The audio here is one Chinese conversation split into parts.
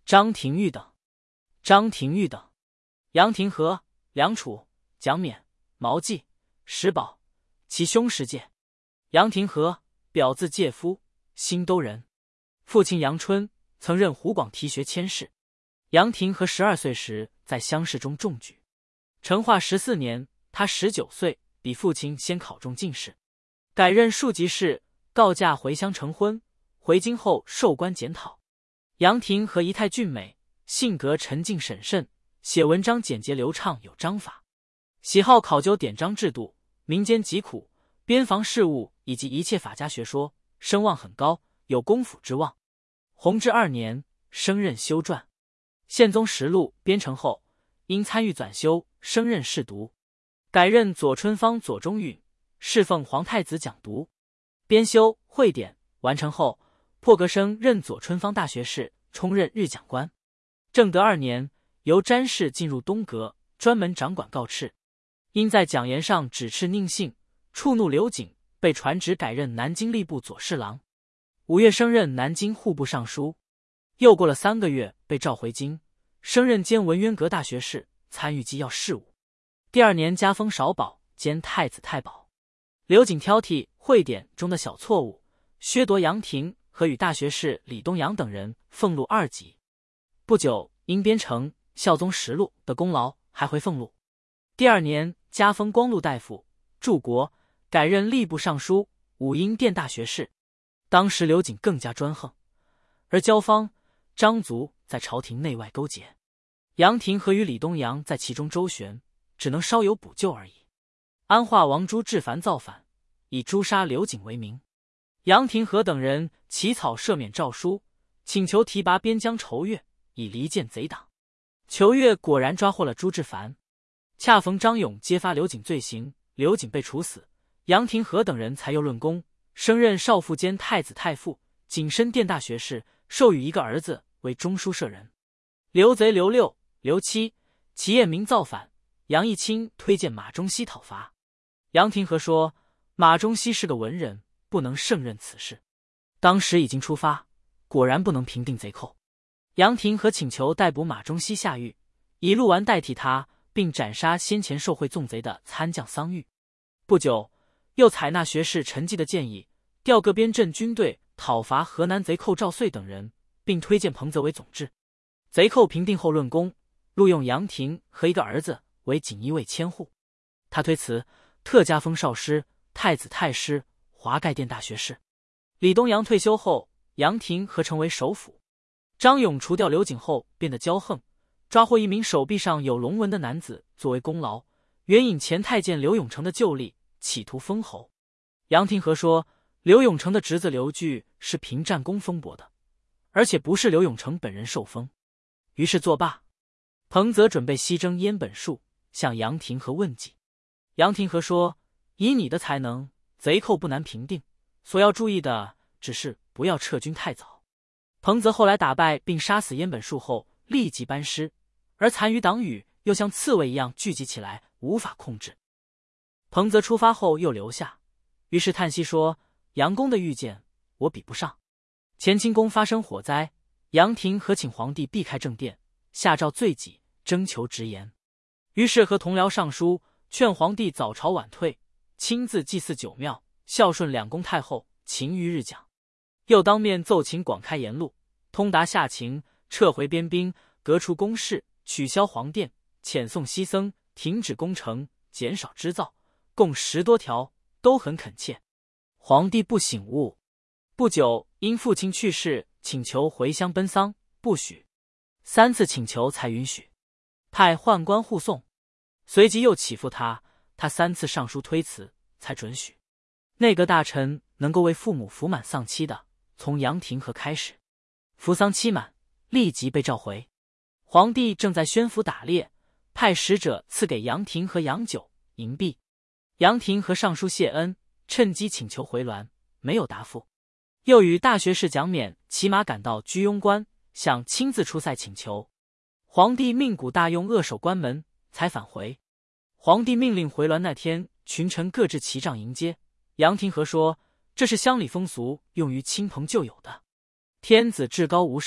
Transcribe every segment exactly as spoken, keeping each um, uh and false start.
张廷玉等。张廷玉等，杨廷和、梁楚、蒋冕、毛季、石宝，其兄十届。杨廷和，表字介夫，新都人，父亲杨春曾任湖广提学佥事。杨廷和十二岁时在乡试中中举。成化十四年，他十九岁，比父亲先考中进士，改任庶吉士，告假回乡成婚。回京后授官检讨。杨廷和仪态俊美，性格沉静审慎，写文章简洁流畅，有章法，喜好考究典章制度、民间疾苦、边防事务以及一切法家学说，声望很高，有公辅之望。弘治二年，升任修撰《宪宗实录》编成后，因参与纂修，升任侍读，改任左春芳左中允，侍奉皇太子讲读。编修《会典》完成后，破格升任左春芳大学士，充任日讲官。正德二年，由詹事进入东阁，专门掌管告敕，因在讲言上指斥佞幸，触怒刘瑾，被传旨改任南京吏部左侍郎。五月升任南京户部尚书。又过了三个月，被召回京，升任兼文渊阁大学士，参与机要事务。第二年加封少保兼太子太保。刘瑾挑剔会典中的小错误，削夺杨廷和与大学士李东阳等人俸禄二级。不久，因编成《孝宗实录》的功劳，还回俸禄。第二年加封光禄大夫、柱国，改任吏部尚书、武英殿大学士。当时刘瑾更加专横，而焦芳、张族在朝廷内外勾结，杨廷和与李东阳在其中周旋，只能稍有补救而已。安化王朱志凡造反，以诛杀刘瑾为名。杨廷和等人起草赦免诏书，请求提拔边疆仇越，以离间贼党。仇越果然抓获了朱志凡。恰逢张勇揭发刘瑾罪行，刘瑾被处死，杨廷和等人才又论功，升任少傅兼太子太傅、景深殿大学士，授予一个儿子为中书舍人。刘贼刘六、刘七、齐彦明造反，杨义清推荐马中锡讨伐。杨廷和说，马中锡是个文人，不能胜任此事。当时已经出发，果然不能平定贼寇。杨廷和请求逮捕马中锡下狱，以陆完代替他，并斩杀先前受贿纵贼的参将桑昱。不久，又采纳学士陈济的建议，调各边镇军队讨伐河南贼寇赵遂等人，并推荐彭泽为总制。贼寇平定后论功，录用杨廷和一个儿子为锦衣卫千户。他推辞，特加封少师、太子太师、华盖殿大学士。李东阳退休后，杨廷和成为首辅。张勇除掉刘瑾后变得骄横，抓获一名手臂上有龙纹的男子作为功劳，援引前太监刘永成的旧例，企图封侯。杨廷和说，刘永成的侄子刘据是凭战功封伯的，而且不是刘永成本人受封，于是作罢。彭泽准备西征燕本树，向杨廷和问计。杨廷和说，以你的才能，贼寇不难平定，所要注意的只是不要撤军太早。彭泽后来打败并杀死燕本树后，立即班师，而残余党羽又像刺猬一样聚集起来，无法控制。彭泽出发后又留下，于是叹息说，杨公的预见我比不上。乾清宫发生火灾，杨廷和请皇帝避开正殿，下诏罪己，征求直言。于是和同僚上书，劝皇帝早朝晚退，亲自祭祀九庙，孝顺两宫太后，勤于日讲。又当面奏请广开言路，通达下情，撤回边兵，革除宫室，取消皇殿，遣送西僧，停止工程，减少织造，共十多条，都很恳切。皇帝不醒悟，不久因父亲去世，请求回乡奔丧，不许。三次请求才允许，派宦官护送，随即又起复他，他三次上书推辞，才准许。内阁大臣能够为父母服满丧期的，从杨廷和开始。服丧期满，立即被召回。皇帝正在宣府打猎，派使者赐给杨廷和洋酒、银币。杨廷和上书谢恩，趁机请求回銮，没有答复。又与大学士蒋冕骑马赶到居庸关，想亲自出塞请求。皇帝命古大用扼守关门，才返回。皇帝命令回銮那天，群臣各置旗杖迎接。杨廷和说，这是乡里风俗，用于亲朋旧友的。天子至高无上，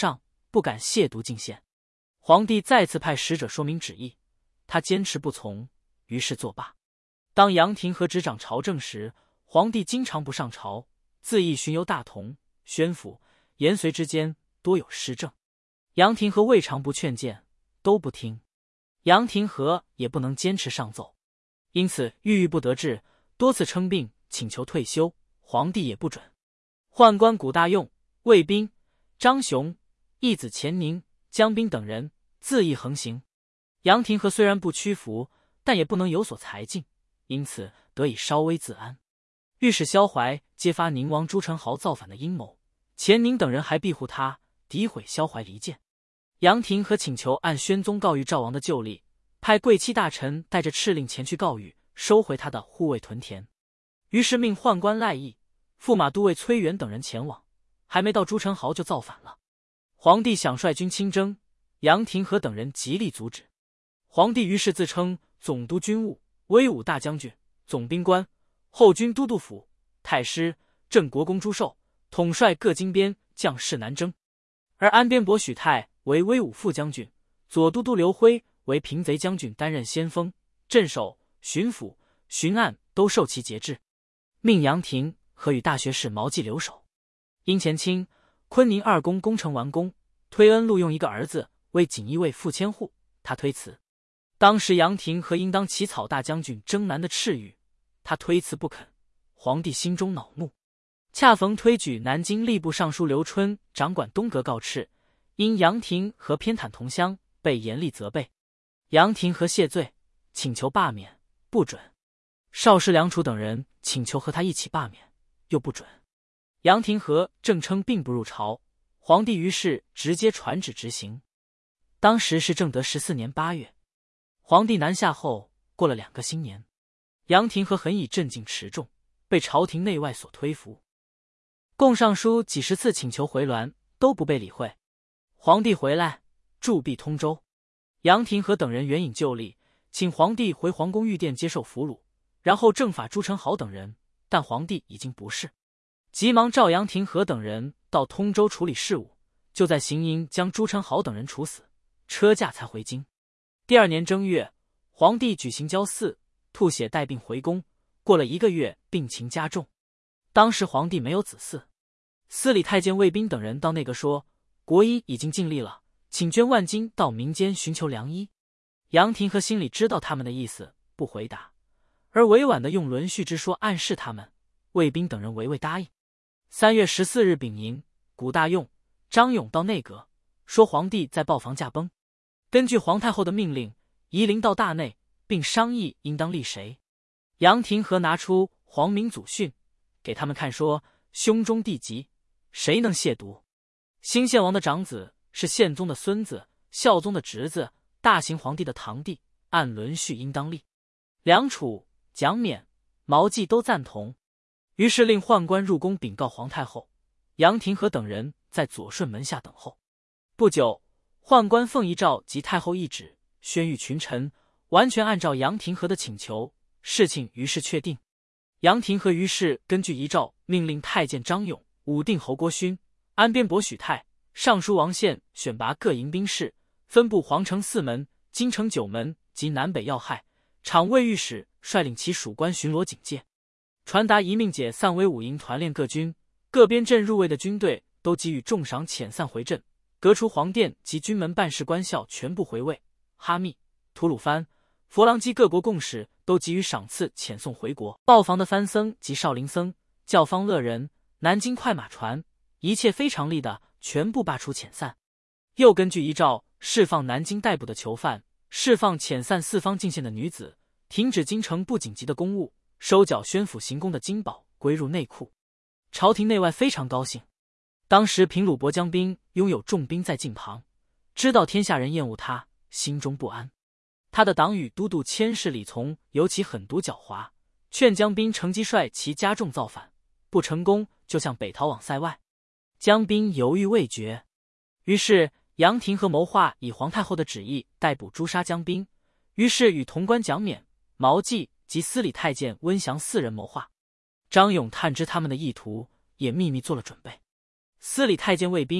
不敢亵渎进献。皇帝再次派使者说明旨意，他坚持不从，于是作罢。当杨廷和执掌朝政时，皇帝经常不上朝，恣意巡游大同、宣府、延绥之间，多有失政。杨廷和未尝不劝谏，都不听。杨廷和也不能坚持上奏，因此郁郁不得志，多次称病请求退休，皇帝也不准。宦官谷大用、卫兵、张雄、义子钱宁、江彬等人恣意横行。杨廷和虽然不屈服，但也不能有所裁进，因此得以稍微自安。御史萧怀揭发宁王朱宸濠造反的阴谋，钱宁等人还庇护他，诋毁萧怀离间。杨廷和请求按宣宗告谕赵王的旧例，派贵戚大臣带着敕令前去告谕，收回他的护卫屯田。于是命宦官赖义、驸马都尉崔元等人前往，还没到朱宸濠就造反了。皇帝想率军亲征，杨廷和等人极力阻止。皇帝于是自称总督军务、威武大将军、总兵官、后军都督府、太师、镇国公朱寿，统帅各京边将士南征。而安边伯许泰为威武副将军，左都督刘辉为平贼将军，担任先锋，镇守、巡抚、巡案都受其节制。命杨廷和与大学士毛季留守。因前清坤宁二公攻城完工，推恩录用一个儿子为锦衣卫副千户，他推辞。当时杨廷和应当起草大将军征南的敕谕，他推辞不肯，皇帝心中恼怒。恰逢推举南京吏部尚书刘春掌管东阁告敕，因杨廷和偏袒同乡，被严厉责备。杨廷和谢罪，请求罢免，不准。邵氏、梁楚等人请求和他一起罢免，又不准。杨廷和正称并不入朝，皇帝于是直接传旨执行。当时是正德十四年八月，皇帝南下后过了两个新年，杨廷和很以镇静持重，被朝廷内外所推服。共上书几十次请求回銮，都不被理会。皇帝回来，驻跸通州。杨廷和等人援引旧例，请皇帝回皇宫御殿接受俘虏，然后正法朱宸濠等人，但皇帝已经不是，急忙召杨廷和等人到通州处理事务，就在行营将朱宸濠等人处死，车驾才回京。第二年正月，皇帝举行郊祀，吐血带病回宫，过了一个月，病情加重。当时皇帝没有子嗣，司礼太监卫兵等人到内阁说，国医已经尽力了，请捐万金到民间寻求良医。杨廷和心里知道他们的意思，不回答，而委婉地用轮序之说暗示他们。卫兵等人唯未答应。三月十四日丙寅，谷大用、张勇到内阁，说皇帝在豹房驾崩，根据皇太后的命令，移灵到大内，并商议应当立谁。杨廷和拿出皇明祖训给他们看，说兄终弟及，谁能亵渎？兴献王的长子是宪宗的孙子，孝宗的侄子，大行皇帝的堂弟，按轮序应当立。梁楚、蒋勉、毛季都赞同，于是令宦官入宫禀告皇太后。杨廷和等人在左顺门下等候。不久，宦官奉遗诏及太后懿旨，宣谕群臣，完全按照杨廷和的请求，事情于是确定。杨廷和于是根据遗诏，命令太监张勇、武定侯郭勋、安边伯许泰、尚书王宪选拔各营兵士，分布皇城四门、京城九门及南北要害。场卫御史率领其属官巡逻警戒，传达一命解散为五营团练各军，各边镇入卫的军队都给予重赏遣散回镇，革除皇殿及军门办事官校全部回卫。哈密、吐鲁番、佛朗基各国贡使都给予赏赐遣送回国。豹房的番僧及少林僧、教坊乐人、南京快马船，一切非常例的全部罢黜遣散。又根据遗诏，释放南京逮捕的囚犯，释放遣散四方进献的女子，停止京城不紧急的公务，收缴宣府行宫的金宝归入内库。朝廷内外非常高兴。当时平鲁伯将兵拥有重兵在近旁，知道天下人厌恶他，心中不安。他的党羽都督佥事李从尤其狠毒狡猾，劝江彬乘机率其加重造反，不成功就向北逃往塞外。江彬犹豫未决，于是杨廷和谋划以皇太后的旨意逮捕诛杀江彬，于是与潼关蒋勉、毛季及司礼太监温祥四人谋划。张勇探知他们的意图，也秘密做了准备。司礼太监卫兵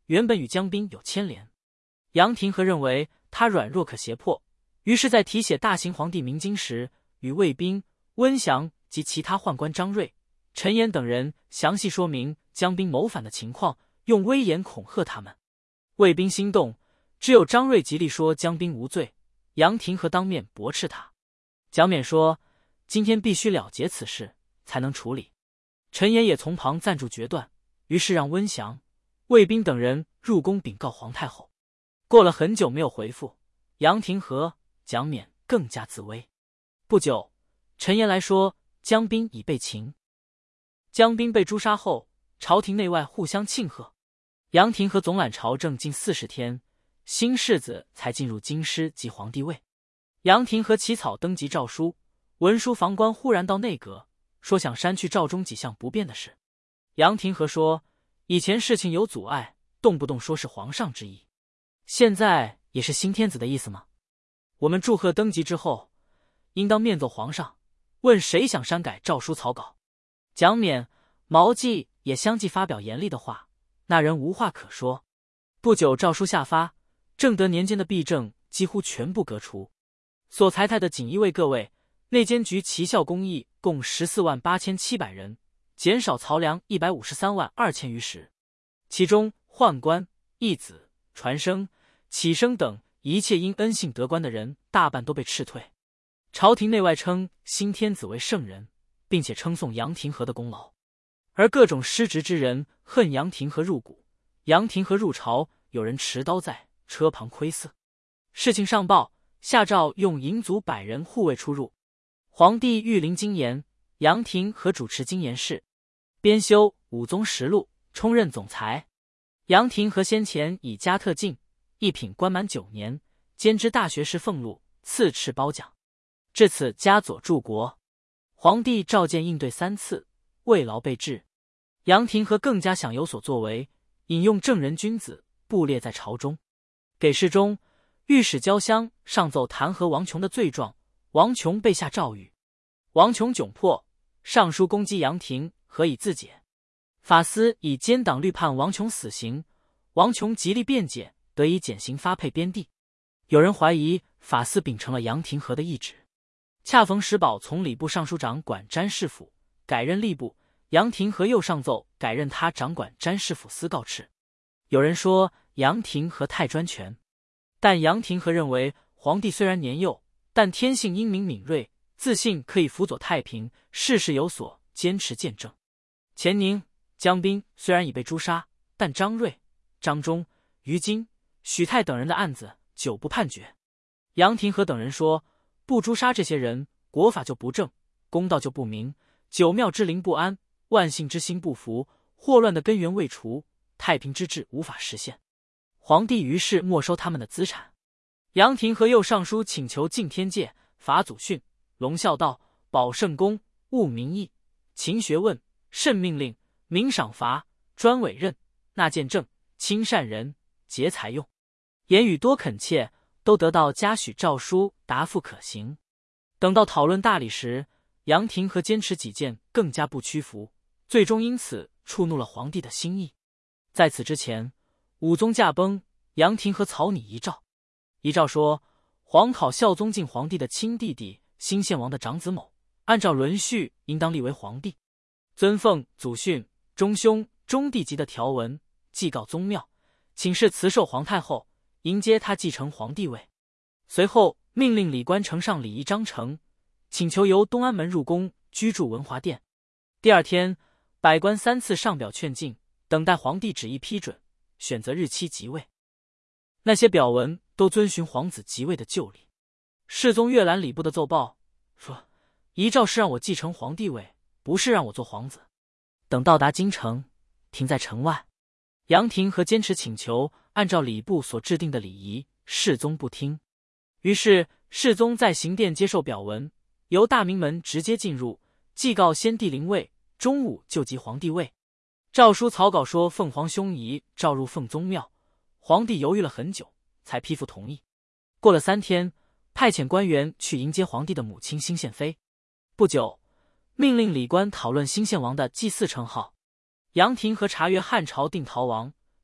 原本与江彬有牵连。杨廷和认为他软弱可胁迫，于是，在题写大行皇帝明经时，与卫兵、温祥及其他宦官张瑞、陈岩等人详细说明江彬谋反的情况，用威严恐吓他们。卫兵心动，只有张瑞极力说江彬无罪，杨廷和当面驳斥他。蒋勉说：“今天必须了结此事，才能处理。”陈岩也从旁赞助决断，于是让温祥、卫兵等人入宫禀告皇太后。过了很久没有回复，杨廷和、蒋勉更加自危。不久，陈岩来说江彬已被擒。江彬被诛杀后，朝廷内外互相庆贺。杨廷和总揽朝政近四十天，新世子才进入京师即皇帝位。杨廷和起草登基诏书，文书房官忽然到内阁，说想删去诏中几项不便的事。杨廷和说，以前事情有阻碍，动不动说是皇上之意，现在也是新天子的意思吗？我们祝贺登基之后，应当面奏皇上，问谁想删改诏书草稿。蒋勉、毛季也相继发表严厉的话，那人无话可说。不久诏书下发，正德年间的弊政几乎全部革除，所裁汰的锦衣卫各位、内监局旗校公役共十四万八千七百人，减少曹粮一百五十三万二千余石。其中宦官、义子、传声、启生等一切因恩幸得官的人，大半都被斥退。朝廷内外称新天子为圣人，并且称颂杨廷和的功劳。而各种失职之人恨杨廷和入骨，杨廷和入朝，有人持刀在车旁窥伺。事情上报，下诏用营卒百人护卫出入。皇帝御临京盐，杨廷和主持京盐事，编修《武宗实录》，充任总裁。杨廷和先前以加特进，一品官满九年，兼知大学士俸禄，赐敕褒奖。至此加佐柱国。皇帝召见应对三次，未劳备至。杨廷和更加想有所作为，引用正人君子，布列在朝中。给事中，御史焦襄上奏弹劾王琼的罪状，王琼被下诏狱。王琼窘迫，上书攻击杨廷和以自解。法司以奸党律判王琼死刑，王琼极力辩解，得以减刑发配边地。有人怀疑法司秉承了杨廷和的意志。恰逢石宝从礼部尚书长管詹事府改任吏部，杨廷和又上奏改任他掌管詹事府司告敕。有人说杨廷和太专权，但杨廷和认为皇帝虽然年幼，但天性英明敏锐，自信可以辅佐太平，事事有所坚持见证。钱宁、江彬虽然已被诛杀，但张瑞、张忠、于金、许泰等人的案子久不判决。杨廷和等人说，不诛杀这些人，国法就不正，公道就不明，九庙之灵不安，万姓之心不服，祸乱的根源未除，太平之治无法实现。皇帝于是没收他们的资产。杨廷和又上书请求敬天戒、法祖训、隆孝道、保圣公、务民义、勤学问、慎命令、明赏罚、专委任、纳谏政、亲善人、节财用，言语多恳切，都得到嘉许诏书答复可行。等到讨论大礼时，杨廷和坚持己见，更加不屈服，最终因此触怒了皇帝的心意。在此之前，武宗驾崩，杨廷和草拟遗诏。遗诏说，皇考孝宗敬皇帝的亲弟弟兴献王的长子某，按照轮序应当立为皇帝，尊奉祖训、中兄、中弟级的条文，祭告宗庙，请示慈寿皇太后，迎接他继承皇帝位。随后命令礼官呈上礼仪章程，请求由东安门入宫居住文华殿。第二天，百官三次上表劝进，等待皇帝旨意批准，选择日期即位。那些表文都遵循皇子即位的旧例。世宗阅览礼部的奏报，说遗诏是让我继承皇帝位，不是让我做皇子。等到达京城，停在城外。杨廷和坚持请求按照礼部所制定的礼仪，世宗不听。于是世宗在行殿接受表文，由大明门直接进入，祭告先帝临位，中午就即皇帝位。诏书草稿说凤凰兄仪召入凤宗庙，皇帝犹豫了很久，才批复同意。过了三天，派遣官员去迎接皇帝的母亲兴献妃。不久，命令礼官讨论兴献王的祭祀称号。杨廷和查阅汉朝定陶王，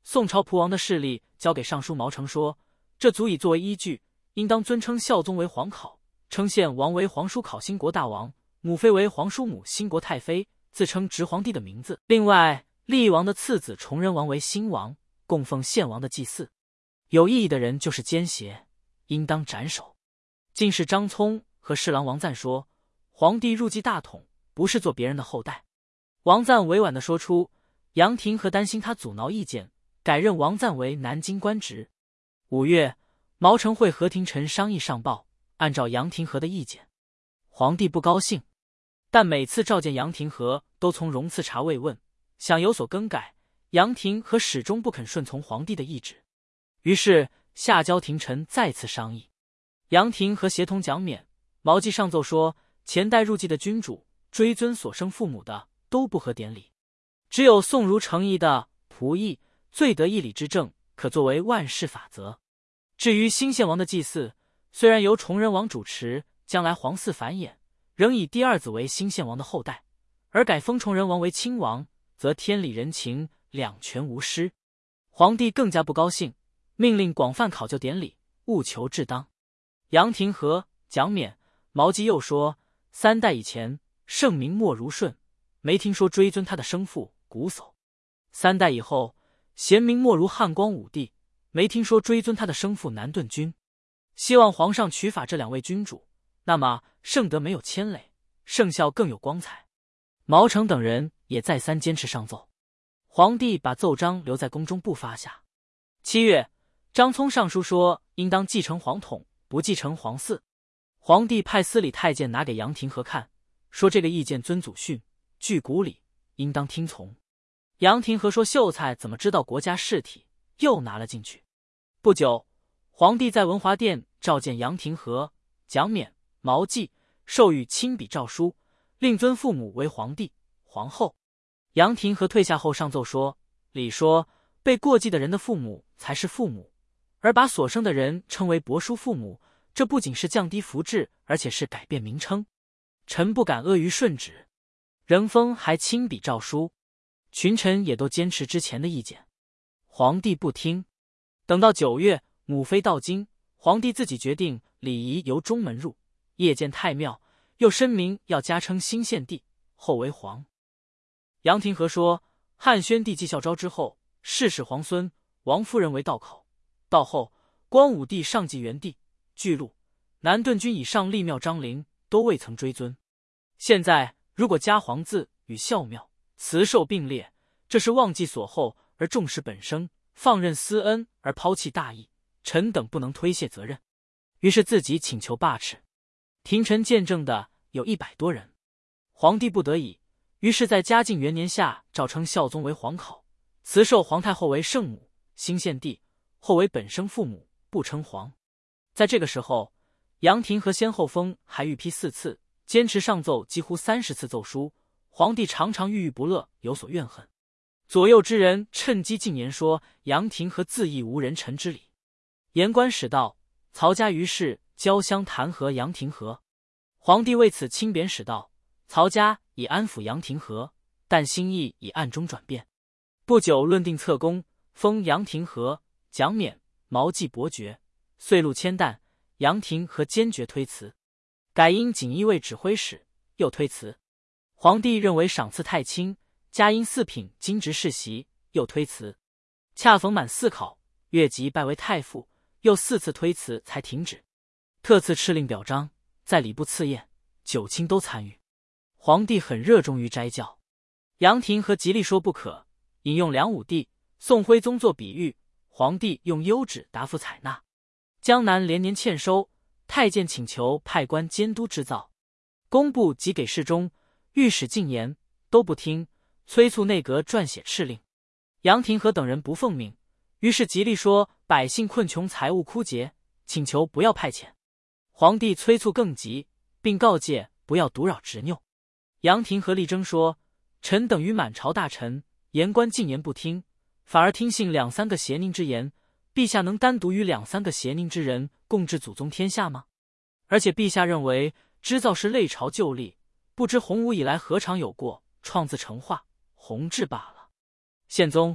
宋朝蒲王的势力交给尚书毛成说，这足以作为依据，应当尊称孝宗为皇考，称献王为皇叔考兴国大王，母妃为皇叔母兴国太妃，自称直皇帝的名字。另外，立王的次子崇仁王为新王，供奉献王的祭祀。有异议的人就是奸邪，应当斩首。进士张聪和侍郎王赞说，皇帝入继大统，不是做别人的后代。王赞委婉地说出，杨廷和担心他阻挠意见，改任王赞为南京官职。五月，毛成会和廷臣商议上报，按照杨廷和的意见。皇帝不高兴，但每次召见杨廷和都从容赐茶慰问，想有所更改，杨廷和始终不肯顺从皇帝的意志。于是下交廷臣再次商议。杨廷和协同蒋勉、毛继上奏说，前代入继的君主追尊所生父母的都不合典礼，只有宋如程颐的仆役最得义理之政，可作为万世法则。至于新献王的祭祀，虽然由崇仁王主持，将来皇嗣繁衍，仍以第二子为新献王的后代，而改封崇仁王为亲王，则天理人情两全无失。皇帝更加不高兴，命令广泛考究典礼，务求至当。杨廷和、蒋勉、毛继又说，三代以前圣明莫如顺，没听说追尊他的生父瞽叟；三代以后贤明莫如汉光武帝，没听说追尊他的生父南顿君。希望皇上取法这两位君主，那么圣德没有牵累，圣孝更有光彩。毛成等人也再三坚持上奏，皇帝把奏章留在宫中不发下。七月，张聪上书说，应当继承皇统，不继承皇嗣。皇帝派司礼太监拿给杨廷和看，说这个意见遵祖训，据古礼，应当听从。杨廷和说秀才怎么知道国家事体，又拿了进去。不久，皇帝在文华殿召见杨廷和、蒋勉、毛继，授予亲笔诏书，令尊父母为皇帝、皇后。杨廷和退下后上奏说，礼说被过继的人的父母才是父母，而把所生的人称为伯叔父母，这不仅是降低福制，而且是改变名称。臣不敢阿谀顺旨。仁丰还亲笔诏书，群臣也都坚持之前的意见。皇帝不听。等到九月，母妃到京，皇帝自己决定礼仪由中门入，夜见太庙，又申明要加称新献帝，后为皇。杨廷和说，汉宣帝继孝昭之后，世世皇孙王夫人为道口，到后光武帝上继元帝，巨鹿、南顿君以上立庙张陵，都未曾追尊。现在如果加皇字与孝庙、慈寿并列，这是忘记所后而重视本生，放任私恩而抛弃大义，臣等不能推卸责任。于是自己请求罢斥。廷臣见证的有一百多人。皇帝不得已，于是在嘉靖元年夏诏称孝宗为皇考，慈寿皇太后为圣母、新献帝，后为本生父母，不称皇。在这个时候，杨廷和先后封还御批四次，坚持上奏几乎三十次奏书，皇帝常常郁郁不乐，有所怨恨。左右之人趁机进言说杨廷和自缢无人臣之礼。言官使道，曹家于是交相弹劾杨廷和。皇帝为此亲贬使道，曹家以安抚杨廷和，但心意已暗中转变。不久论定册公，封杨廷和、蒋勉、毛继伯爵，岁禄千担。杨廷和坚决推辞，改因锦衣卫指挥使，又推辞。皇帝认为赏赐太轻，加因四品金职世袭，又推辞。恰逢满四考，越级拜为太傅，又四次推辞才停止。特赐敕令表彰，在礼部赐宴，九卿都参与。皇帝很热衷于斋教，杨廷和极力说不可，引用梁武帝、宋徽宗做比喻，皇帝用优旨答复采纳。江南连年欠收，太监请求派官监督织造，工部即给事中，御史进言，都不听，催促内阁撰写敕令。杨廷和等人不奉命，于是极力说百姓困穷，财物枯竭，请求不要派遣。皇帝催促更急，并告诫不要毒扰执拗。杨廷和力争说，臣等于满朝大臣，言官进言不听，反而听信两三个邪佞之言，陛下能单独与两三个邪佞之人共治祖宗天下吗？而且陛下认为织造是类朝旧例，不知洪武以来何尝有过创自成化、弘治罢了。宪宗、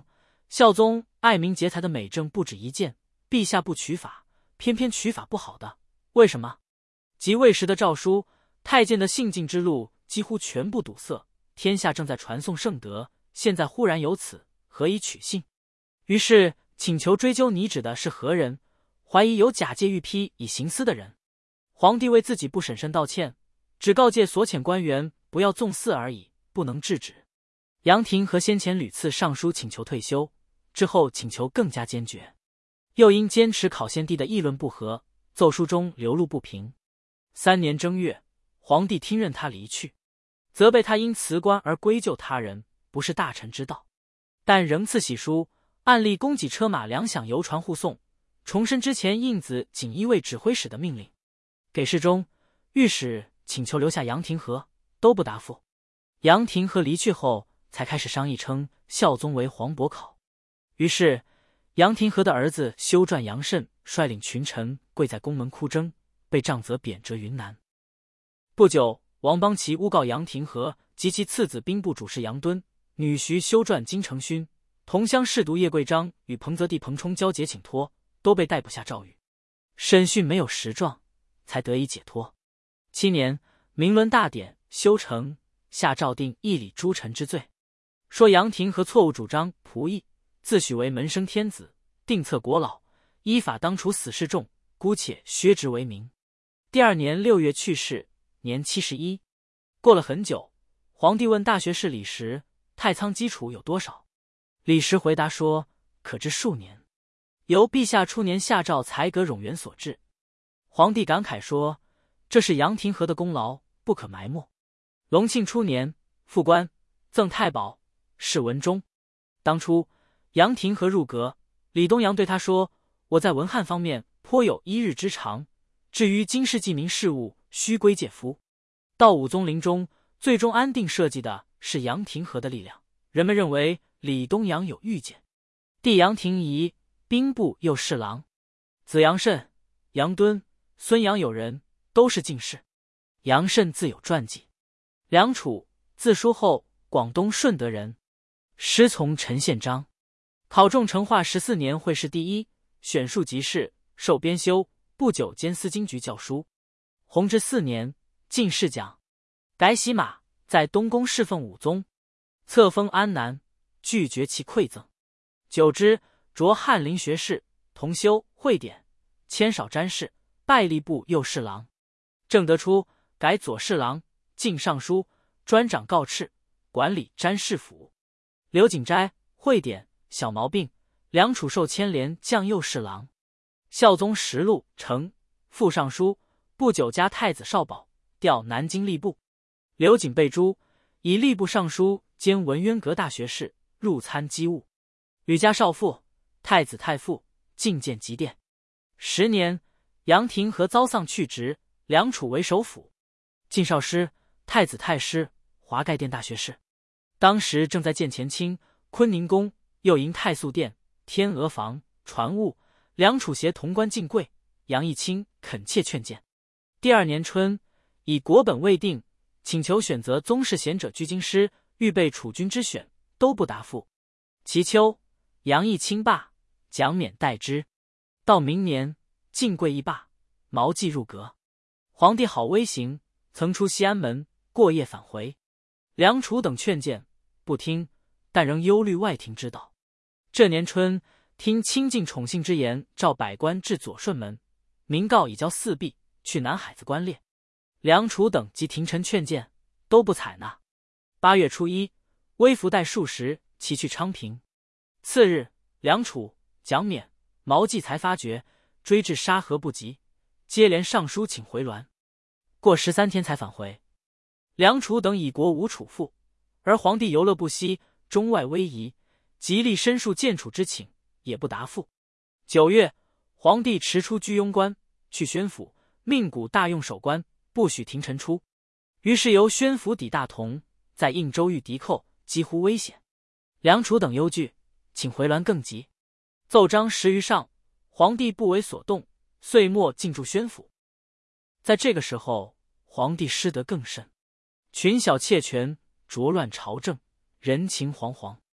孝宗爱民节财的美政不止一件，陛下不取法，偏偏取法不好的，为什么？即魏时的诏书，太监的信进之路几乎全部堵塞，天下正在传颂圣德，现在忽然有此，何以取信？于是请求追究拟旨的是何人，怀疑有假借御批以行私的人。皇帝为自己不审慎道歉，只告诫所遣官员不要纵肆而已，不能制止。杨廷和先前屡次上书请求退休，之后请求更加坚决，又因坚持考献帝的议论不合，奏书中流露不平。三年正月，皇帝听任他离去，责备他因辞官而归咎他人，不是大臣之道，但仍赐玺书，按例供给车马粮饷邮传护送，重申之前印子锦衣卫指挥使的命令。给事中、御史请求留下杨廷和，都不答复。杨廷和离去后，才开始商议称孝宗为皇伯考。于是杨廷和的儿子修撰杨慎率领群臣跪在宫门哭征，被杖责贬谪云南。不久，王邦奇诬告杨廷和及其次子兵部主事杨敦、女婿修撰金承勋、同乡侍读叶桂章与彭泽弟彭冲交结请托，都被逮捕下诏狱。审讯没有实状，才得以解脱。七年，明伦大典修成，下诏定议理诸臣之罪，说杨廷和错误主张仆役，自诩为门生天子，定策国老，依法当处死示众，姑且削职为民。第二年六月去世，年七十一。过了很久，皇帝问大学士李时，太仓基础有多少？李时回答说，可知数年，由陛下初年下诏裁革冗员所致。皇帝感慨说，这是杨廷和的功劳，不可埋没。隆庆初年，复官，赠太保，谥文忠。当初杨廷和入阁，李东阳对他说，我在文翰方面颇有一日之长，至于经世济民事务，须归介夫。到武宗临终，最终安定社稷的是杨廷和的力量。人们认为李东阳有预见。弟杨廷仪，兵部右侍郎，子杨慎、杨敦、孙杨友人，都是进士。杨慎自有传记。梁楚，字叔厚，广东顺德人，师从陈宪章，考中成化十四年会试第一，选庶吉士，授编修，不久兼司经局校书。弘治四年，进士奖，改喜马，在东宫侍奉武宗，册封安南，拒绝其馈赠。久之，擢翰林学士，同修会典，迁少詹事，拜吏部右侍郎。正德初，改左侍郎，进尚书，专掌告敕，管理詹事府。刘景斋会典，小毛病，梁楚授牵连将右侍郎。孝宗实录成副尚书，不久加太子少保，调南京吏部。刘瑾被诛，以吏部尚书兼文渊阁大学士，入参机务。吕家少傅，太子太傅，进谏极殿。十年，杨廷和遭丧去职，梁楚为首辅，进少师、太子太师，华盖殿大学士。当时正在建乾清、坤宁宫，又迎太素殿、天鹅房、传物，梁楚携潼关进贵，杨义清恳切劝谏。第二年春，以国本未定，请求选择宗室贤者居京师，预备储君之选，都不答复。其秋，杨义清罢，蒋冕代之。到明年，晋贵亦罢，毛季入阁。皇帝好威行，曾出西安门，过夜返回。梁楚等劝谏，不听，但仍忧虑外廷之道。这年春，听亲近宠幸之言，召百官至左顺门，明告已交四壁，去南海子观猎。梁楚等及廷臣劝谏，都不采纳。八月初一，微服带数十，齐去昌平。次日，梁楚、蒋冕、毛季才发觉，追至沙河不及，接连上书请回銮。过十三天才返回。梁楚等以国无处父，而皇帝游乐不息，中外威仪，极力申述谏处之请，也不答复。九月，皇帝持出居庸关，去宣府，命古大用守关，不许廷臣出。于是由宣府抵大同，在应州遇敌寇，几乎危险。梁楚等忧惧，请回銮更急。奏章十余上，皇帝不为所动，岁末进驻宣府。在这个时候，皇帝失德更甚，群小窃权，浊乱朝政，人情惶惶。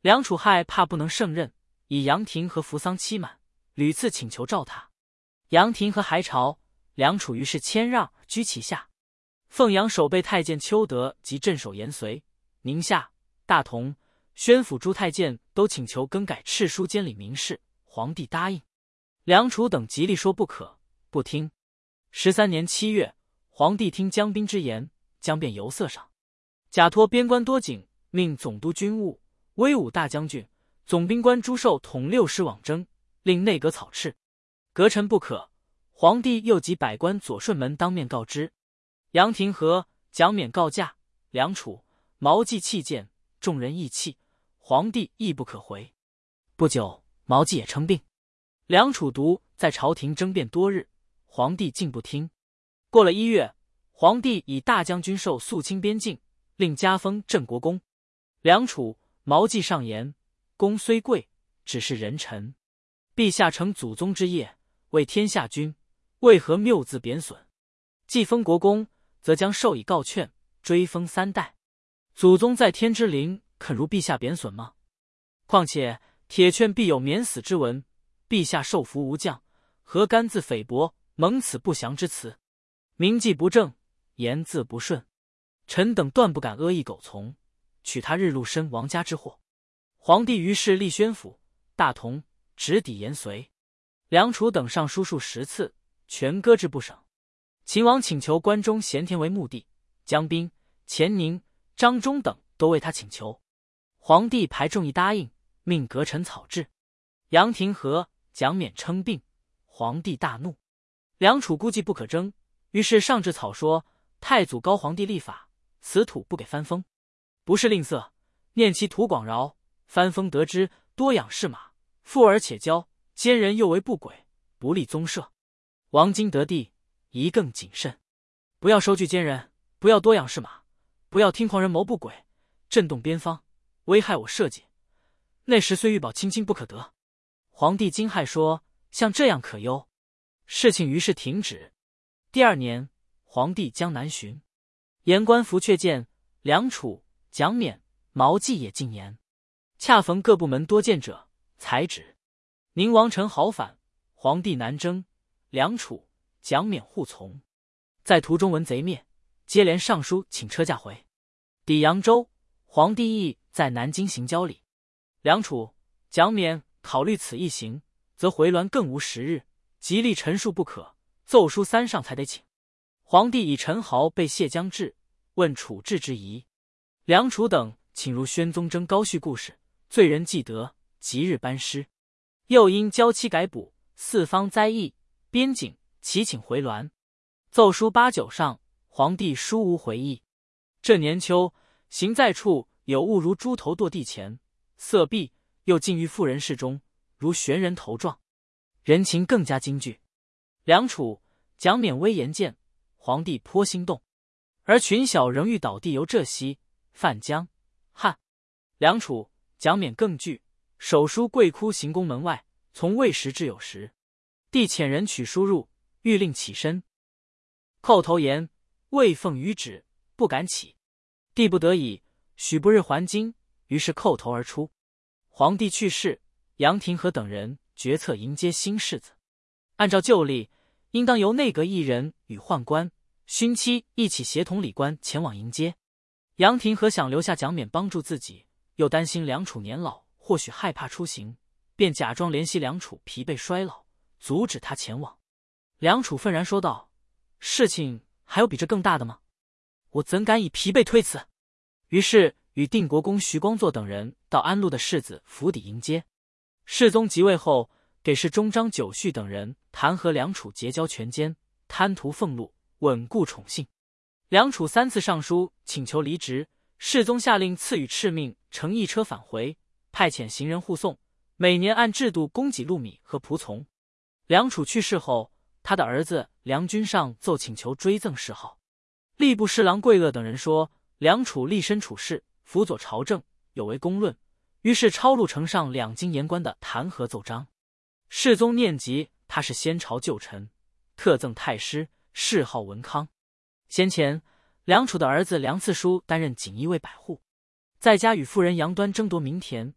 梁楚害怕不能胜任，以杨廷和扶桑欺瞒，屡次请求召他。杨廷和还朝，梁楚于是谦让居其下。凤阳守备太监邱德及镇守延绥、宁夏、大同、宣抚诸太监都请求更改敕书监理民事，皇帝答应。梁楚等极力说不可，不听。十三年七月，皇帝听江彬之言，将变游色上。假托边关多景命总督军务、威武大将军、总兵官朱寿统六师往征，令内阁草敕。阁臣不可。皇帝又及百官左顺门当面告知。杨廷和、蒋勉告假，梁楚、毛季弃谏，众人义气，皇帝亦不可回。不久，毛季也称病。梁楚独在朝廷争辩多日，皇帝竟不听。过了一月，皇帝以大将军授肃清边境，令加封镇国公。梁楚、毛季上言：公虽贵，只是人臣。陛下承祖宗之业，为天下君，为何谬自贬损？既封国公，则将授以告劝，追封三代。祖宗在天之灵，肯如陛下贬损吗？况且铁券必有免死之文，陛下受服无降，何甘自菲薄，蒙此不祥之词？名记不正，言字不顺，臣等断不敢阿谀苟从，取他日禄身王家之祸。皇帝于是立宣府、大同，直抵延绥。梁楚等上书数十次，全搁置不省。秦王请求关中咸田为墓地，江彬、钱宁、张忠等都为他请求。皇帝排众议答应，命阁臣草制。杨廷和、蒋勉称病，皇帝大怒。梁楚估计不可争，于是上制草说：太祖高皇帝立法，此土不给藩封，不是吝啬，念其土广饶，藩封得之，多养士马，富而且骄，奸人又为不轨，不利宗社。王今得地，宜更谨慎，不要收据奸人，不要多养士马，不要听狂人谋不轨，震动边方，危害我社稷。那时虽欲保卿卿不可得。皇帝惊骇说：像这样可忧。事情于是停止。第二年，皇帝江南巡，言官服却见梁楚、蒋勉、毛季也进言，恰逢各部门多见者，才止。宁王陈好反，皇帝南征，梁楚、蒋勉护从。在途中闻贼灭，接连上书请车驾回。抵扬州，皇帝亦在南京行交礼。梁楚、蒋勉考虑此一行，则回銮更无时日，极力陈述不可，奏书三上才得请。皇帝以陈豪被谢将至，问处置之宜。梁楚等请入宣宗征高煦故事，罪人既得，即日颁诗。又因交期改补，四方灾异，边境齐请回銮。奏书八九上，皇帝书无回议。这年秋，行在处有物如猪头堕地前，色弊，又尽于妇人室中，如悬人头状，人情更加惊惧。梁楚、蒋勉微言见，皇帝颇心动，而群小仍欲倒地游浙西、泛江、汉。梁楚、蒋勉更惧，手书跪哭行宫门外，从未时至有时。帝遣人取书入，欲令起身，叩头言：未奉谕旨，不敢起。帝不得已，许不日还京，于是叩头而出。皇帝去世，杨廷和等人决策迎接新世子。按照旧例，应当由内阁一人与宦官、勋戚一起协同礼官前往迎接。杨廷和想留下蒋勉帮助自己，又担心梁楚年老，或许害怕出行，便假装怜惜梁楚疲惫衰老，阻止他前往。梁楚愤然说道：事情还有比这更大的吗？我怎敢以疲惫推辞？于是与定国公徐光作等人到安陆的世子府邸迎接。世宗即位后，给事中张九绪等人弹劾梁楚结交权奸，贪图俸禄，稳固宠幸。梁楚三次上书请求离职，世宗下令赐予敕命，乘一车返回，派遣行人护送，每年按制度供给禄米和仆从。梁楚去世后，他的儿子梁君上奏请求追赠谥号。吏部侍郎桂萼等人说，梁楚立身处世，辅佐朝政，有违公论，于是抄录呈上两京言官的弹劾奏章。世宗念及他是先朝旧臣，特赠太师，谥号文康。先前梁楚的儿子梁次书担任锦衣卫百户，在家与妇人杨端争夺民田，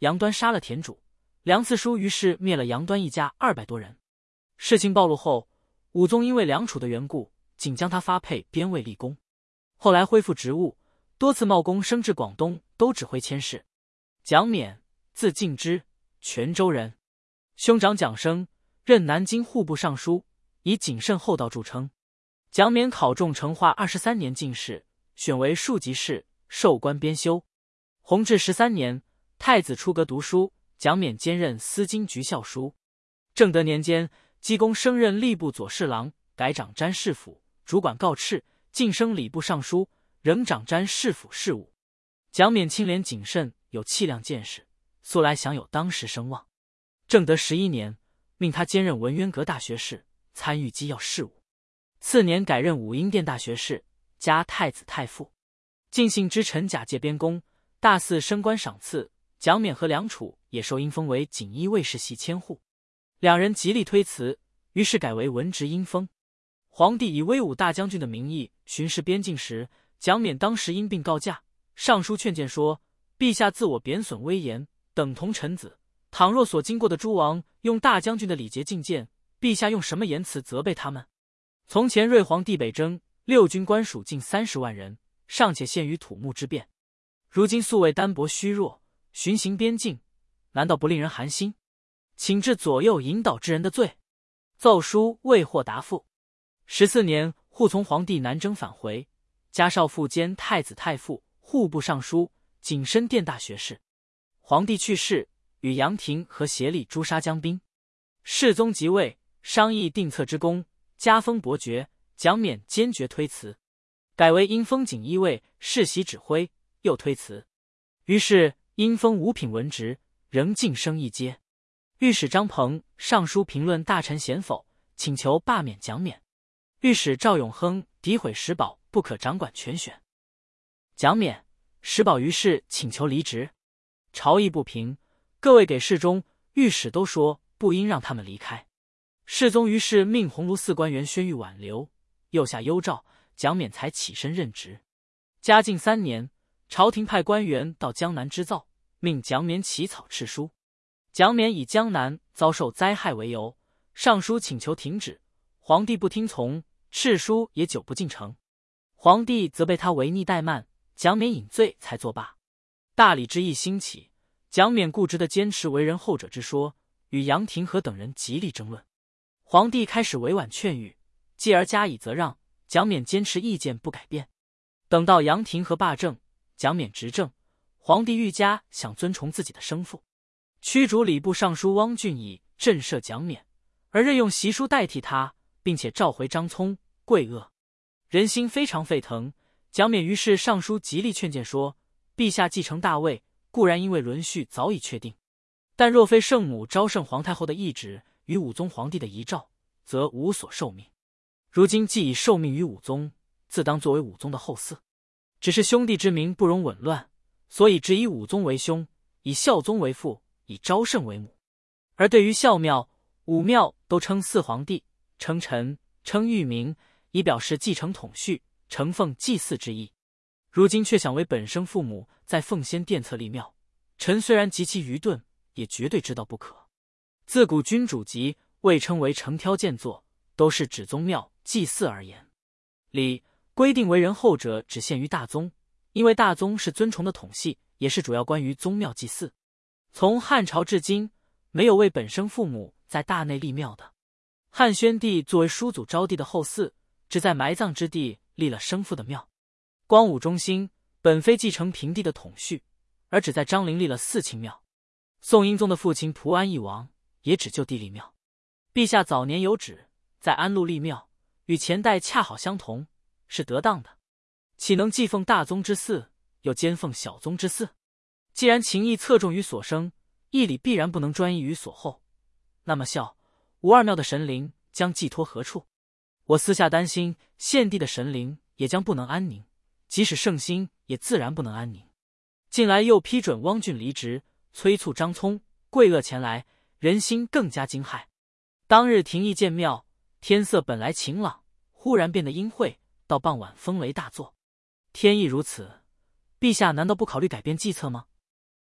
杨端杀了田主，梁次叔于是灭了杨端一家二百多人。事情暴露后，武宗因为梁楚的缘故，仅将他发配边卫立功。后来恢复职务，多次冒功升至广东都指挥佥事。蒋冕，字敬之，泉州人，兄长蒋生任南京户部尚书，以谨慎厚道著称。蒋冕考中成化二十三年进士，选为庶吉士，授官编修。弘治十三年，太子出阁读书，蒋冕兼任司金局校书。正德年间，积功升任吏部左侍郎，改掌詹事府，主管告敕，晋升礼部尚书，仍掌詹事府事务。蒋冕清廉谨慎，有气量见识，素来享有当时声望。正德十一年，命他兼任文渊阁大学士，参与机要事务。次年改任武英殿大学士，加太子太傅。晋信之臣假借边功，大肆升官赏赐，蒋冕和梁楚也受因封为锦衣卫士系千户。两人极力推辞，于是改为文职因封。皇帝以威武大将军的名义巡视边境时，蒋冕当时因病告假，上书劝谏说：陛下自我贬损威严，等同臣子，倘若所经过的诸王用大将军的礼节觐见，陛下用什么言辞责备他们？从前睿皇帝北征，六军官属近三十万人，尚且陷于土木之变，如今素为单薄虚弱，巡行边境，难道不令人寒心？请治左右引导之人的罪。奏书未获答复。十四年，护从皇帝南征返回，加少傅兼太子太傅、户部尚书、景深殿大学士。皇帝去世，与杨廷和协力诛杀江兵。世宗即位，商议定策之功，加封伯爵。蒋冕坚决推辞，改为因封锦衣卫世袭指挥，又推辞。于是因封五品文职，仍晋升一阶。御史张鹏上书评论大臣贤否，请求罢免蒋冕。御史赵永亨诋毁石宝不可掌管权选。蒋冕、石宝于是请求离职。朝议不平，各位给事中、御史都说不应让他们离开。世宗于是命鸿胪寺官员宣谕挽留，又下幽诏，蒋冕才起身任职。嘉靖三年，朝廷派官员到江南织造，命蒋冕起草敕书。蒋冕以江南遭受灾害为由，上书请求停止，皇帝不听从，敕书也久不进呈。皇帝责备他违逆怠慢，蒋冕引罪才作罢。大礼之意兴起，蒋冕固执地坚持为人后者之说，与杨廷和等人极力争论。皇帝开始委婉劝谕，继而加以责让，蒋冕坚持意见不改变。等到杨廷和罢政，蒋冕执政，皇帝愈加想尊崇自己的生父，驱逐礼部尚书汪俊以震慑蒋冕，而任用习书代替他，并且召回张聪、桂萼。人心非常沸腾，蒋冕于是上书极力劝谏说：陛下继承大位，固然因为伦序早已确定，但若非圣母昭圣皇太后的懿旨与武宗皇帝的遗诏，则无所受命。如今既已受命于武宗，自当作为武宗的后嗣。只是兄弟之名不容紊乱，所以只以武宗为兄，以孝宗为父，以昭圣为母。而对于孝庙、武庙都称四皇帝，称臣，称御名，以表示继承统序，承奉祭祀之意。如今却想为本生父母在奉先殿侧立庙，臣虽然极其愚钝，也绝对知道不可。自古君主级未称为诚挑建作，都是指宗庙祭祀而言。礼规定为人后者只限于大宗，因为大宗是尊崇的统系，也是主要关于宗庙祭祀。从汉朝至今，没有为本生父母在大内立庙的。汉宣帝作为叔祖昭帝的后嗣，只在埋葬之地立了生父的庙。光武中兴，本非继承平帝的统序，而只在张陵立了四清庙。宋英宗的父亲蒲安义王也只就地立庙。陛下早年有旨在安陆立庙，与前代恰好相同，是得当的。岂能既奉大宗之祀，又兼奉小宗之祀？既然情义侧重于所生，义理必然不能专一于所后，那么孝、武二庙的神灵将寄托何处？我私下担心，献帝的神灵也将不能安宁，即使圣心也自然不能安宁。近来又批准汪俊离职，催促张聪、桂萼前来，人心更加惊骇。当日廷议建庙，天色本来晴朗，忽然变得阴晦，到傍晚风雷大作。天意如此，陛下难道不考虑改变计策吗？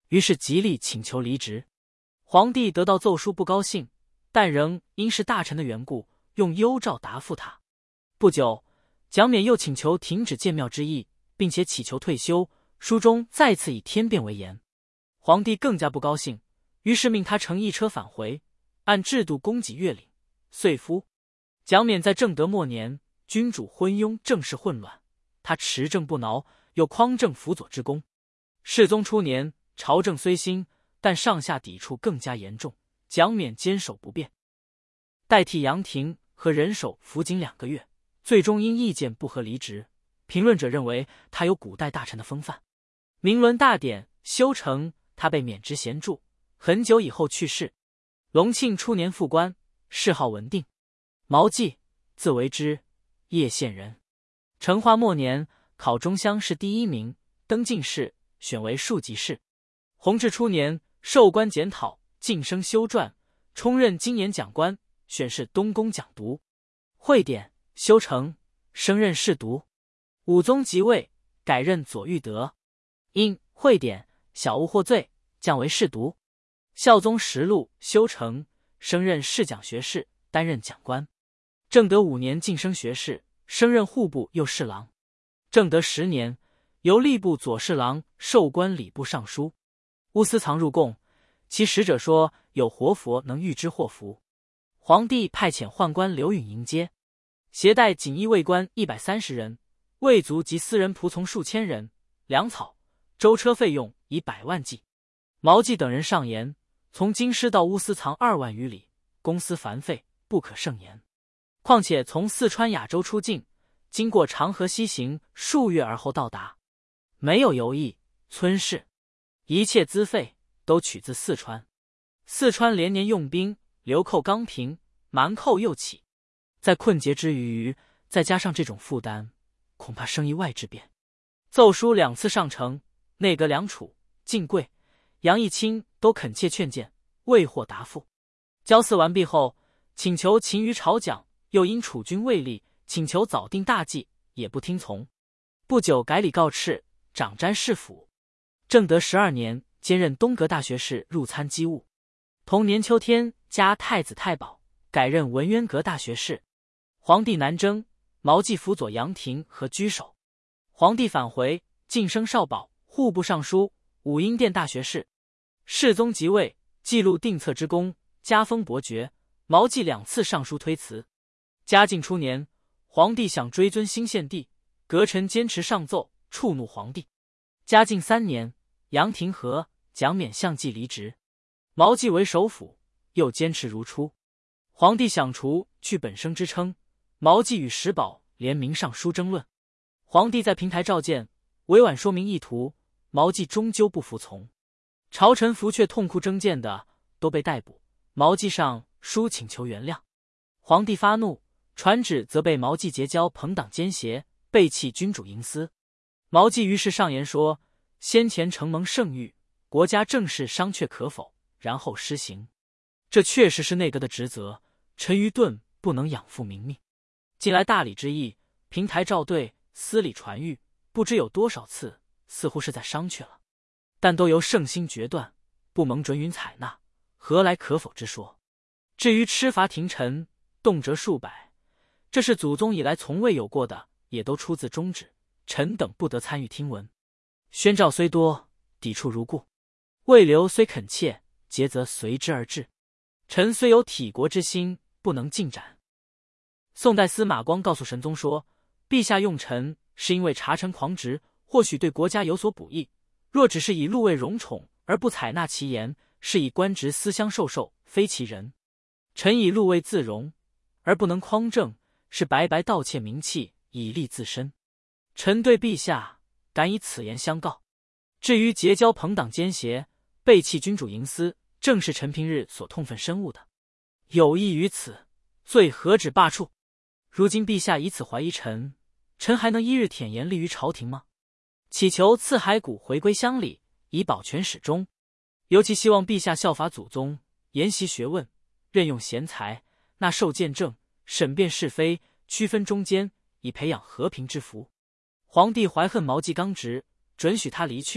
于是极力请求离职。皇帝得到奏书不高兴，但仍因是大臣的缘故，用幽诏答复他。不久，蒋冕又请求停止建庙之意，并且祈求退休，书中再次以天变为言。皇帝更加不高兴，于是命他乘一车返回，按制度供给月领、岁夫。蒋冕在正德末年，君主昏庸，政事混乱，他持政不挠，有匡正辅佐之功。世宗初年，朝政虽兴，但上下抵触更加严重，蒋冕坚守不变，代替杨廷和人手辅警两个月，最终因意见不合离职。评论者认为他有古代大臣的风范。明伦大典修成，他被免职闲住，很久以后去世。隆庆初年复官，谥号文定。毛季，字维之，叶县人。成化末年，考中乡试第一名，登进士，选为庶吉士。弘治初年，授官检讨，晋升修撰，充任金研讲官，选是东宫讲读。会典修成，升任侍读。武宗即位，改任左御德，因会典小误获罪，降为侍读。孝宗实录修成，升任侍讲学士，担任讲官。正德五年晋升学士，升任户部右侍郎。正德十年，由吏部左侍郎授官礼部尚书。乌思藏入贡，其使者说有活佛能预知祸福。皇帝派遣宦官刘允迎接，携带锦衣卫官一百三十人，卫卒及私人仆从数千人，粮草、舟车费用以百万计。毛季等人上言，从京师到乌思藏二万余里，公司繁费，不可胜言。况且从四川雅州出境，经过长河西行数月而后到达，没有游役、村市，一切资费都取自四川。四川连年用兵，流寇刚平，蛮寇又起，在困竭之余，再加上这种负担，恐怕生意外之变。奏书两次上呈，内阁梁楚、晋贵、杨义清都恳切劝谏，未获答复。交祀完毕后，请求勤于朝讲，又因楚军未立，请求早定大计，也不听从。不久改礼告敕，掌詹事府。正德十二年，兼任东阁大学士，入参机务。同年秋天，加太子太保，改任文渊阁大学士。皇帝南征，毛季辅佐杨廷和居首。皇帝返回，晋升少保、户部尚书、武英殿大学士。世宗即位，记录定策之功，加封伯爵。毛季两次上书推辞。嘉靖初年，皇帝想追尊新献帝，阁臣坚持上奏，触怒皇帝。嘉靖三年，杨廷和、蒋冕相继离职，毛季为首辅，又坚持如初。皇帝想除去本生之称，毛季与石宝联名上书争论。皇帝在平台召见，委婉说明意图，毛季终究不服从。朝臣伏阙痛哭争谏的都被逮捕，毛季上书请求原谅。皇帝发怒，传旨责备毛季结交朋党奸邪，背弃君主营私。毛季于是上言说：先前承蒙圣谕，国家政事商榷可否，然后施行。这确实是内阁的职责，臣愚钝，不能养父明命。近来大礼之意，平台召对，司礼传谕，不知有多少次，似乎是在商榷了，但都由圣心决断，不蒙准允采纳，何来可否之说？至于吃罚廷臣，动辄数百，这是祖宗以来从未有过的，也都出自中旨，臣等不得参与听闻。宣诏虽多，抵触如故。魏流虽恳切，节则随之而至。臣虽有体国之心，不能进展。宋代司马光告诉神宗说，陛下用臣是因为察臣狂直，或许对国家有所补益，若只是以禄位荣宠而不采纳其言，是以官职私相授受，非其人。臣以禄位自荣，而不能匡正，是白白盗窃名器，以利自身。臣对陛下敢以此言相告。至于结交朋党奸邪，背弃君主营私，正是臣平日所痛愤深恶的，有益于此，罪何止罢黜？如今陛下以此怀疑臣，臣还能一日舔言立于朝廷吗？祈求赐骸骨回归乡里，以保全始终。尤其希望陛下效法祖宗，研习学问，任用贤才，纳受见证，审辩是非，区分中间，以培养和平之福。皇帝怀恨毛季刚直，准许他离去，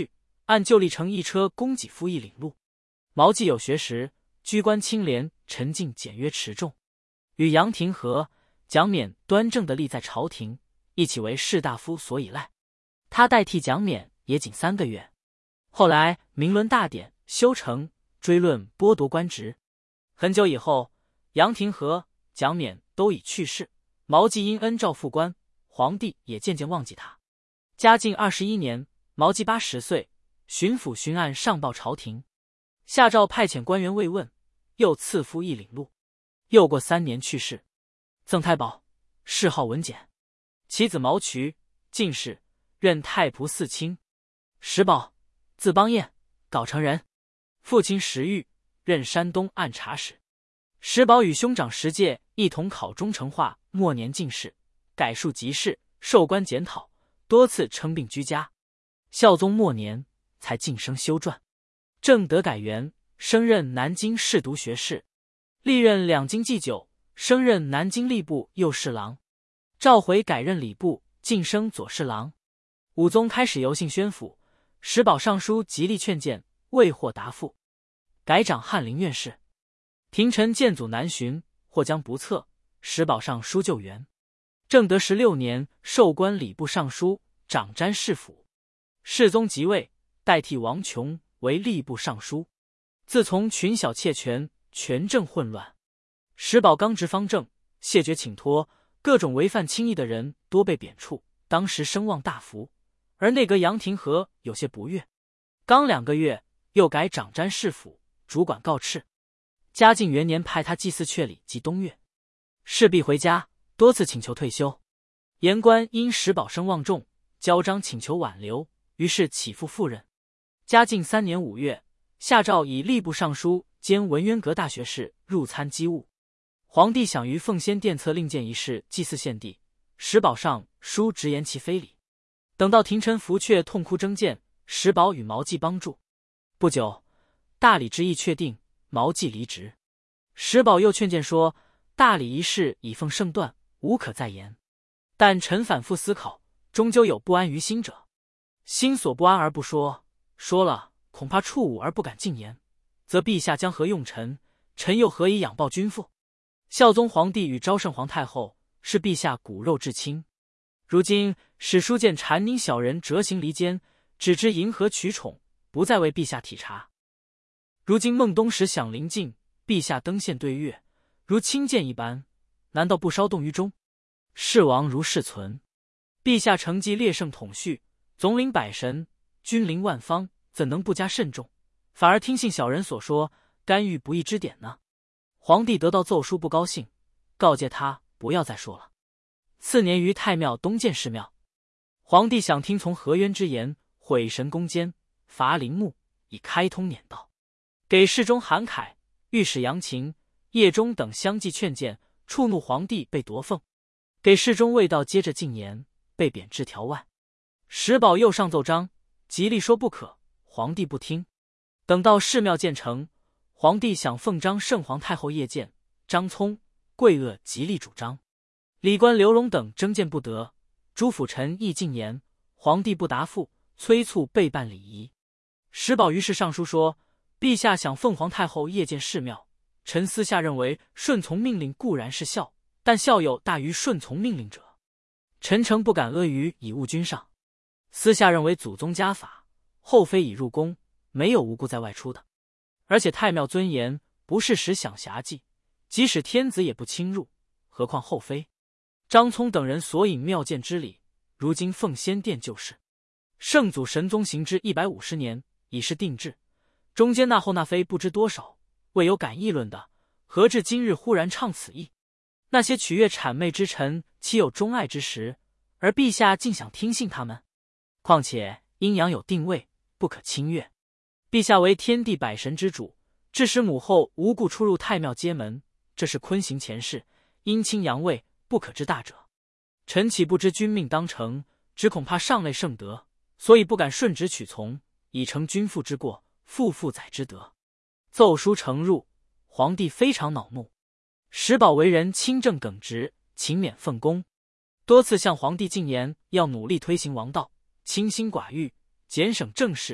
按旧例乘一车供给夫役领路。毛继有学时，居官清廉，沉静简约持重，与杨廷和、蒋勉端正地立在朝廷，一起为士大夫所倚赖。他代替蒋勉也仅三个月。后来明伦大典、修成、追论剥夺官职。很久以后，杨廷和、蒋勉都已去世，毛继因恩诏复官，皇帝也渐渐忘记他。嘉靖二十一年，毛继八十岁，巡抚巡案上报朝廷，下诏派遣官员慰问，又赐夫役领路。又过三年去世。赠太保，谥号文简，其子毛渠，进士，任太仆寺卿。石宝，字邦彦，藁城人，父亲石玉，任山东按察使。石宝与兄长石介一同考中成化，末年进士，改数籍士，授官检讨，多次称病居家。孝宗末年才晋升修撰。正德改元，升任南京侍读学士，历任两京祭酒，升任南京吏部右侍郎。召回改任礼部，晋升左侍郎。武宗开始邮信宣府，石宝上书极力劝谏，未获答复，改掌翰林院事。廷臣谏阻南巡，或将不测，石宝上书救援。正德十六年，授官礼部尚书，掌詹事府。世宗即位，代替王琼为吏部尚书。自从群小窃权，权政混乱，石宝刚直方正，谢绝请托，各种违犯轻易的人多被贬黜，当时声望大幅。而内阁杨廷和有些不悦，刚两个月又改掌詹事府，主管告敕。嘉靖元年派他祭祀阙里及东岳，势必回家，多次请求退休。言官因石宝声望重，交章请求挽留，于是起复赴任。嘉靖三年五月，下诏以吏部尚书兼文渊阁大学士入参机务。皇帝想于奉先殿策令荐一事祭祀献帝，石宝上书直言其非礼。等到廷臣伏阙痛哭争谏，石宝与毛继帮助。不久，大理之意确定，毛继离职。石宝又劝谏说，大理一事已奉圣断，无可再言。但臣反复思考，终究有不安于心者。心所不安而不说，说了恐怕触侮而不敢进言，则陛下将何用臣？臣又何以仰报君父？孝宗皇帝与昭圣皇太后是陛下骨肉至亲，如今史书见谗佞小人折行离间，只知迎合取宠，不再为陛下体察。如今孟冬时享临近，陛下登宪对阅，如亲见一般，难道不稍动于衷？世王如世存，陛下承继列圣统序，总领百神，君临万方，怎能不加慎重？反而听信小人所说，干预不义之典呢？皇帝得到奏书不高兴，告诫他不要再说了。次年于太庙东建寺庙，皇帝想听从何渊之言，毁神宫监，伐陵墓，以开通辇道。给侍中韩凯、御史杨勤、叶忠等相继劝谏，触怒皇帝，被夺俸。给侍中未到，接着进言，被贬至条外。石宝又上奏章，极力说不可，皇帝不听。等到寺庙建成，皇帝想奉张圣皇太后谒见，张聪、桂萼极力主张。礼官刘荣等争谏不得，诸辅臣亦进言，皇帝不答复，催促备办礼仪。石宝于是上书说，陛下想奉皇太后谒见寺庙，臣私下认为顺从命令固然是孝，但孝有大于顺从命令者，臣诚不敢阿谀以误君上。私下认为祖宗家法，后妃已入宫，没有无故在外出的。而且太庙尊严，不是时享遐祭，即使天子也不侵入，何况后妃？张聪等人所引庙建之礼，如今奉先殿就是。圣祖神宗行之一百五十年，已是定制，中间那后那非不知多少，未有敢议论的，何至今日忽然倡此意？那些取悦谄媚之臣，岂有钟爱之时？而陛下竟想听信他们？况且阴阳有定位，不可侵越。陛下为天地百神之主，致使母后无故出入太庙街门，这是坤行前世，阴亲阳位，不可之大者。臣岂不知君命当成，只恐怕上类圣德，所以不敢顺旨取从，以成君父之过，负负载之德。奏书呈入，皇帝非常恼怒。石宝为人清正耿直，勤勉奉公，多次向皇帝进言，要努力推行王道，清心寡欲，减省政事，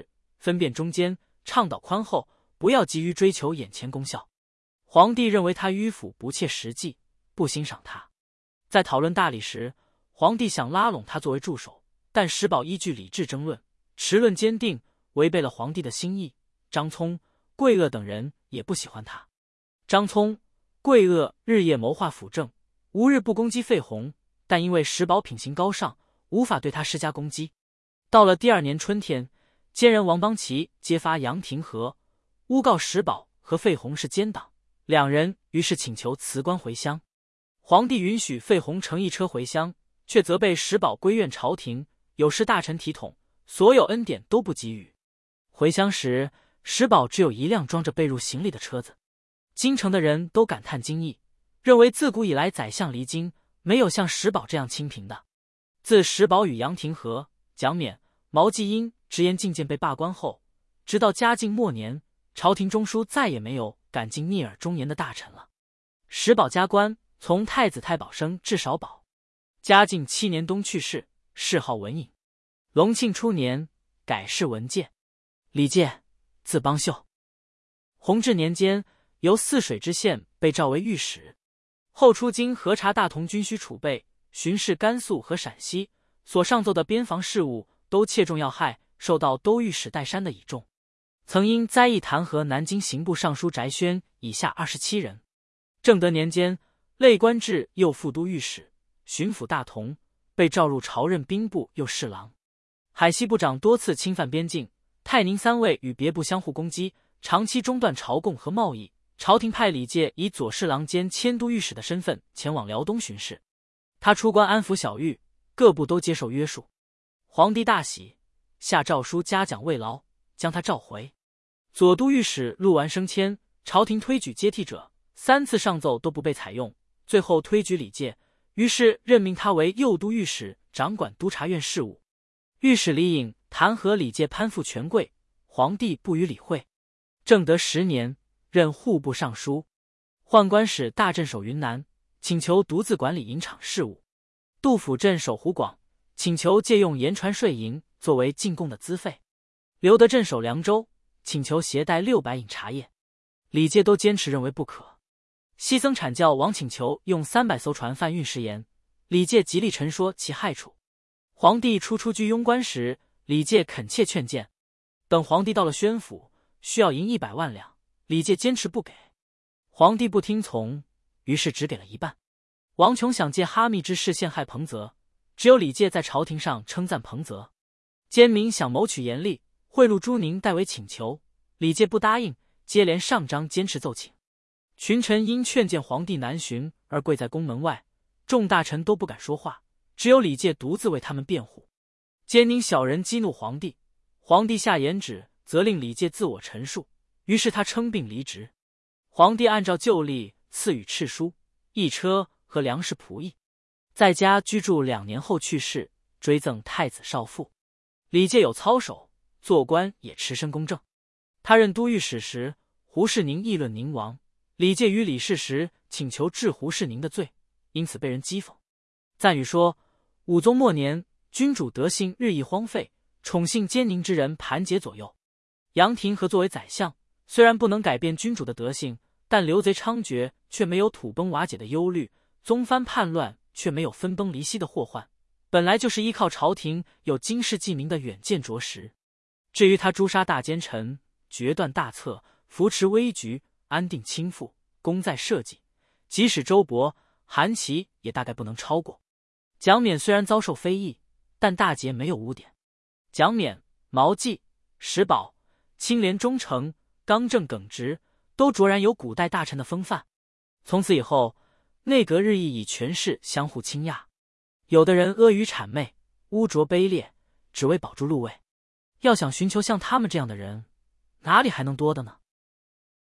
分辨中间，倡导宽厚，不要急于追求眼前功效。皇帝认为他迂腐不切实际，不欣赏他。在讨论大礼时，皇帝想拉拢他作为助手，但石宝依据理智争论，持论坚定，违背了皇帝的心意。张聪、桂萼等人也不喜欢他。张聪、桂萼日夜谋划辅政，无日不攻击费宏，但因为石宝品行高尚，无法对他施加攻击。到了第二年春天，奸人王邦奇揭发杨廷和，诬告石宝和费宏是奸党，两人于是请求辞官回乡。皇帝允许费宏乘一车回乡，却责备石宝归怨朝廷，有失大臣体统，所有恩典都不给予。回乡时，石宝只有一辆装着被褥行李的车子。京城的人都感叹惊异，认为自古以来宰相离京，没有像石宝这样清贫的。自石宝与杨廷和、蒋勉、毛继英直言进谏被罢官后，直到嘉靖末年，朝廷中枢再也没有敢进逆耳忠言的大臣了。石宝加官，从太子太保升至少保。嘉靖七年冬去世，谥号文颖。隆庆初年改谥文介。李介，字邦秀。弘治年间，由泗水知县被召为御史，后出京核查大同军需储备，巡视甘肃和陕西，所上奏的边防事务都切中要害，受到都御史戴珊的倚重。曾因灾异弹劾南京刑部尚书翟轩以下二十七人。正德年间，累官至右副都御史、巡抚大同，被召入朝任兵部右侍郎。海西部长多次侵犯边境，泰宁三卫与别部相互攻击，长期中断朝贡和贸易。朝廷派李介以左侍郎兼迁都御史的身份前往辽东巡视，他出关安抚小狱，各部都接受约束。皇帝大喜，下诏书嘉奖慰劳，将他召回。左都御史陆完升迁，朝廷推举接替者，三次上奏都不被采用，最后推举李介，于是任命他为右都御史，掌管督察院事务。御史李颖弹劾李介攀附权贵，皇帝不予理会。正德十年，任户部尚书，宦官使大镇守云南，请求独自管理银场事务。杜甫镇守湖广，请求借用盐船税银作为进贡的资费。刘德镇守凉州，请求携带六百引茶叶，李介都坚持认为不可。西僧阐教王请求用三百艘船贩运食盐，李介极力陈说其害处。皇帝初出居庸关时，李介恳切劝谏，等皇帝到了宣府，需要银一百万两，李介坚持不给，皇帝不听从，于是只给了一半。王琼想借哈密之事陷害彭泽，只有李介在朝廷上称赞彭泽。奸民想谋取严厉，贿赂朱宁代为请求，李介不答应，接连上章坚持奏请。群臣因劝谏皇帝南巡而跪在宫门外，众大臣都不敢说话，只有李介独自为他们辩护。奸佞小人激怒皇帝，皇帝下严旨责令李介自我陈述，于是他称病离职。皇帝按照旧例赐予敕书、一车和粮食仆役，在家居住两年后去世，追赠太子少傅。李介有操守，做官也持身公正。他任都御史时，胡适宁议论宁王，李介于理事时请求治胡适宁的罪，因此被人讥讽。赞语说，武宗末年，君主德性日益荒废，宠幸奸佞之人盘结左右。杨廷和作为宰相，虽然不能改变君主的德性，但流贼猖獗却没有土崩瓦解的忧虑，宗藩叛乱却没有分崩离析的祸患，本来就是依靠朝廷有经世济民的远见卓识。至于他诛杀大奸臣，决断大策，扶持危局，安定倾覆，功在社稷，即使周勃、韩琦也大概不能超过。蒋勉虽然遭受非议，但大节没有污点。蒋勉、毛记、石宝清廉忠诚、刚正耿直，都卓然有古代大臣的风范。从此以后，内阁日益以权势相互倾轧，有的人阿谀谄媚、污浊卑劣，只为保住禄位。要想寻求像他们这样的人，哪里还能多的呢？